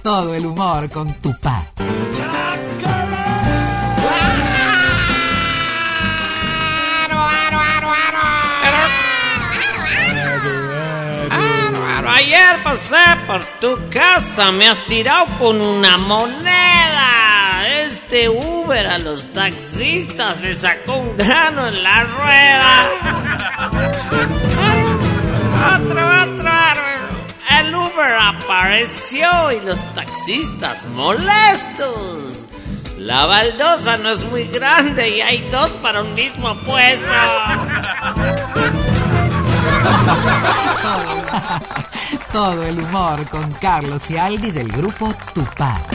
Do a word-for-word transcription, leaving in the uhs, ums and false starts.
Todo el humor con Tupac. Ayer pasé por tu casa, me has tirado con una moneda. Este Uber a los taxistas le sacó un grano en la rueda. Otro, otro. El Uber apareció y los taxistas molestos. La baldosa no es muy grande y hay dos para un mismo puesto. Todo el humor con Carlos y Aldi del grupo Tupac.